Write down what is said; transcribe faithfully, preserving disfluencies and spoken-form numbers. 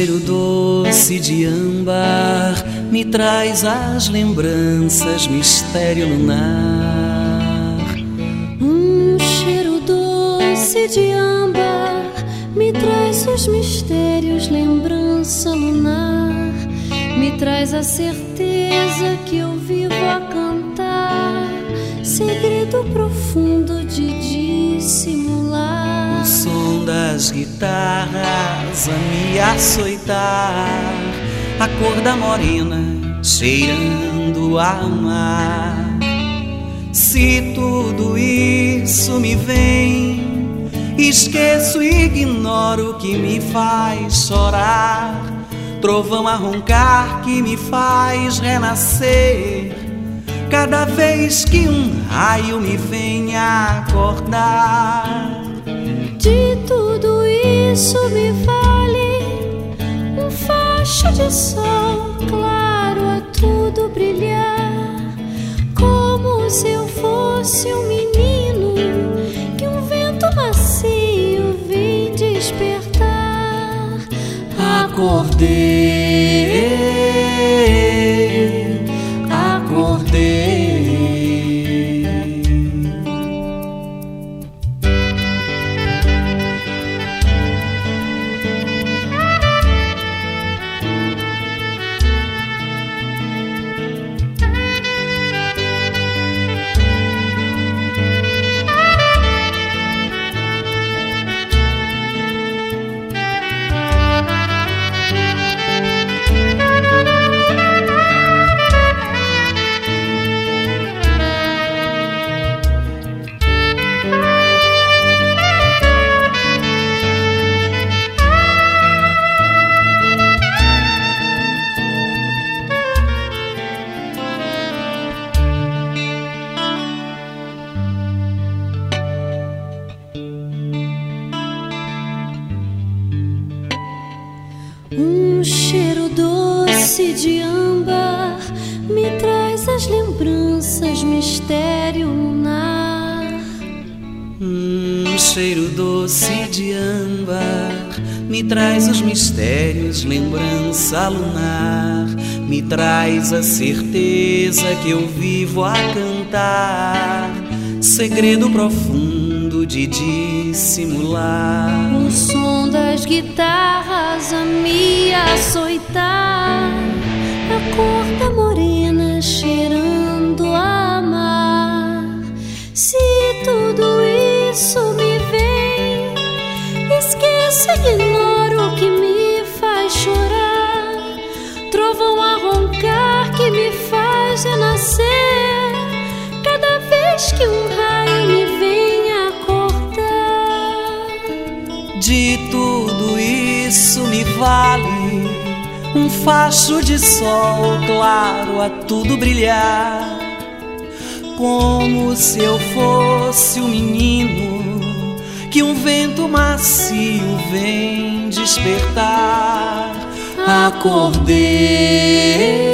cheiro doce de âmbar me traz as lembranças, mistério lunar. Um cheiro doce de âmbar me traz os mistérios, lembrança lunar. Me traz a certeza que eu vivo a cantar, segredo profundo de dissimular. O som das guitarras a me açoitar, a cor da morena cheirando a mar. Se tudo isso me vem, esqueço e ignoro o que me faz chorar. Trovão a roncar que me faz renascer, cada vez que um raio me vem acordar. De tudo isso me vale um facho de sol claro a tudo brilhar, como se eu fosse um menino que um vento macio vem despertar. Acordei, acordei. Um cheiro doce de âmbar me traz as lembranças, mistério lunar. Um cheiro doce de âmbar me traz os mistérios, lembrança lunar. Me traz a certeza que eu vivo a cantar, segredo profundo de dissimular. O som das guitarras a me açoitar, a cor da morena cheirando a mar. Se tudo isso me vem, esqueço e ignoro o que me faz chorar. Trovão a roncar que me faz renascer, cada vez que um raio me vem acordar. De tudo isso me vale um facho de sol claro a tudo brilhar, como se eu fosse um menino que um vento macio vem despertar. Acordei.